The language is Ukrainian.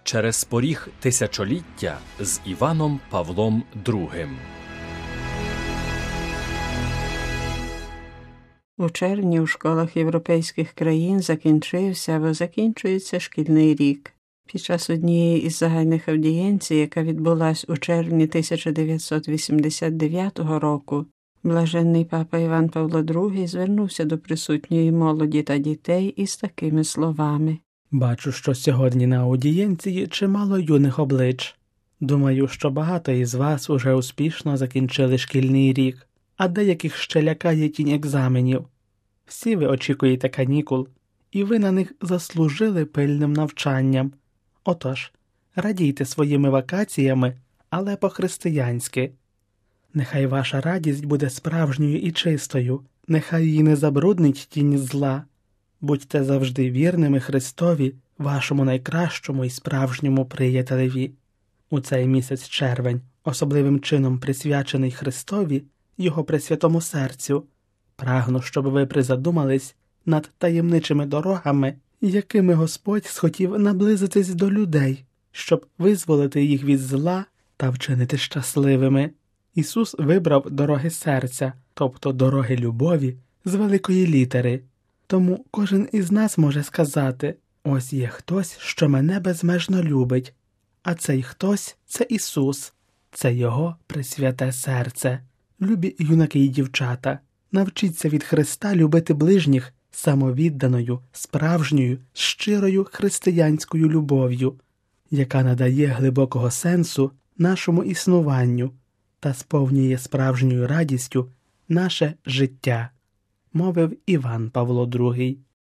Через поріг тисячоліття з Іваном Павлом II. У червні у школах європейських країн закінчився або закінчується шкільний рік. Під час однієї із загальних аудієнцій, яка відбулась у червні 1989 року, блаженний папа Іван Павло II звернувся до присутньої молоді та дітей із такими словами. Бачу, що сьогодні на аудієнції чимало юних облич. Думаю, що багато із вас уже успішно закінчили шкільний рік, а деяких ще лякає тінь екзаменів. Всі ви очікуєте канікул, і ви на них заслужили пильним навчанням. Отож, радійте своїми вакаціями, але по-християнськи. Нехай ваша радість буде справжньою і чистою, нехай її не забруднить тінь зла. Будьте завжди вірними Христові, вашому найкращому і справжньому приятелеві. У цей місяць червень, особливим чином присвячений Христові, Його пресвятому серцю, прагну, щоб ви призадумались над таємничими дорогами, якими Господь схотів наблизитись до людей, щоб визволити їх від зла та вчинити щасливими. Ісус вибрав дороги серця, тобто дороги любові з великої літери. Тому кожен із нас може сказати: ось є хтось, що мене безмежно любить, а цей хтось – це Ісус, це Його пресвяте серце. Любі юнаки і дівчата, навчіться від Христа любити ближніх самовідданою, справжньою, щирою християнською любов'ю, яка надає глибокого сенсу нашому існуванню та сповнює справжньою радістю наше життя, мовив Іван Павло II.